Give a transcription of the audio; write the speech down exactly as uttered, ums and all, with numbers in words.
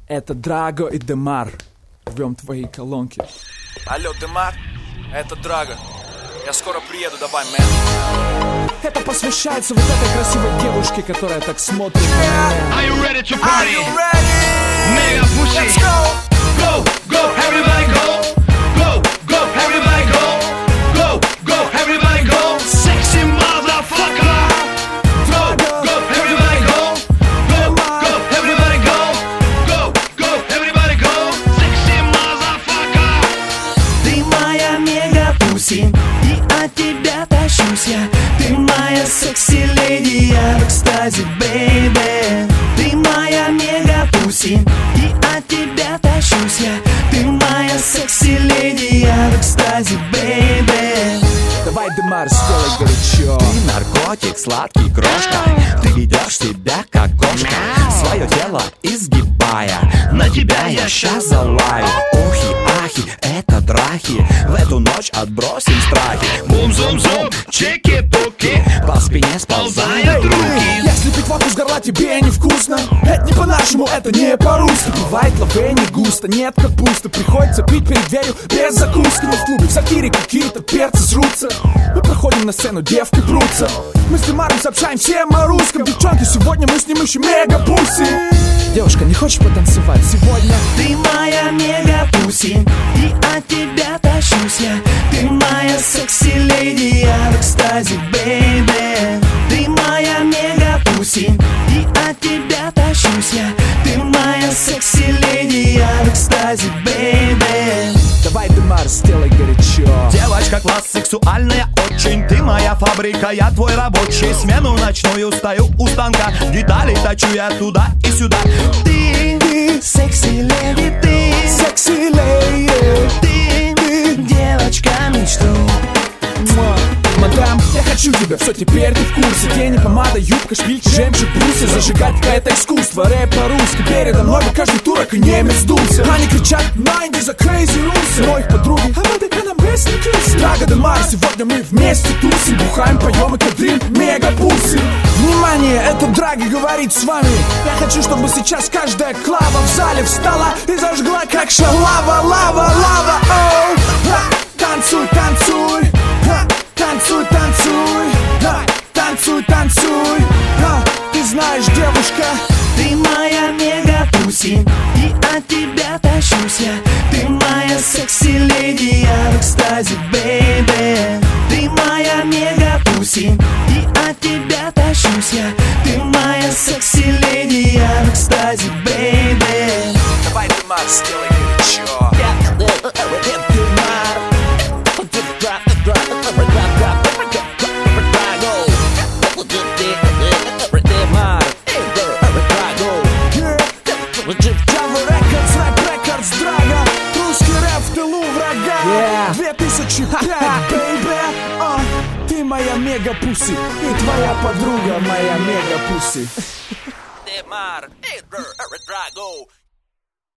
Это Драго и Демар. Рвем твои колонки. Алло, Демар, это Драго. Я скоро приеду, давай, мэн. Это посвящается вот этой красивой девушке, которая так смотрит на меня. Are you ready to party? Are you ready? Mega pussy. Let's go. Go, go, everybody go. Go, go, everybody go. Go, go, everybody go. Sexy motherfucker. Go, go, everybody go. Go, go, everybody go. Go, go, everybody go. Sexy motherfucker. Ты моя мега-пуси, и от тебя тащусь я. Ты моя секси-леди, я в экстазе, бэйби. Ты моя мега-пуси, и от тебя тащусь я. Ты моя секси-леди, я в экстазе, бэйби. Давай, Демар, сделай горячо. Ты наркотик, сладкий крошка. Ты ведешь себя как кошка, свое тело изгибая. На тебя я щас залаю. Охи, ахи, это драхи. В эту ночь отбросим страхи. Бум-зум-зум, чики-пуки. По спине сползают руки. Если пить водку с горла тебе невкусно, это не по-нашему, это не по-русски. Бывает лаве не густо, нет капусты. Приходится пить перед дверью без закуски. Но в клубе, в сортире какие-то перцы срутся. Мы проходим на сцену, девки прутся. Мы с Демаром сообщаем всем о русском. Девчонки, сегодня мы с ним ищем мега-пуси. Девушка, не хочешь потанцевать сегодня? Ты моя мега-пуси, и от тебя тащусь я. Ты моя секси-леди, я в экстазе, бэйби. Ты моя мега-пуси, и от тебя тащусь я. Ты моя секси-леди, я в экстазе, бэйби. Давай, Демар, сделай горячо. Девочка, класс сексуальная очень. Ты моя фабрика, я твой рабочий. Смену ночную стою у станка. Детали точу я туда и сюда. Ты, Ты секси-леди, ты Секси-леди, Ты, ты, девочка мечту. муа. Мадам, я хочу тебя, все, теперь ты в курсе. Тени, помада, юбка, шпильки, жемчуг, бусы. Зажигать это искусство, рэп по-русски. Передо мной каждый турок и немец сдулся. Они кричат, найди за crazy русы. Но их подруги, а мы так нам без никрысы. Драго, Демар, сегодня мы вместе тусим. Бухаем, поем и кадрим мега-пуси. Внимание, это Драго говорит с вами. Я хочу, чтобы сейчас каждая клава в зале встала и зажгла, как шалава, лава, лава, оу. Ха, танцуй, танцуй, ха. Танцуй, танцуй, да, танцуй, танцуй, да, ты знаешь, девушка. Ты моя мега-пуси, и от тебя тащусь я. Ты моя секси-леди, я в экстазе, бэйби. Ты моя мега-пуси, и от тебя тащусь я. Ты моя секси-леди, я в экстазе, бэйби. Давай, Демар, сделай горячо. Java Records, Rap Records, Драго. Русский рэп в тылу врага. две тысячи пять, бэйби. А, ты моя мега-пуси, и твоя подруга моя мега-пуси. Демар, Драго.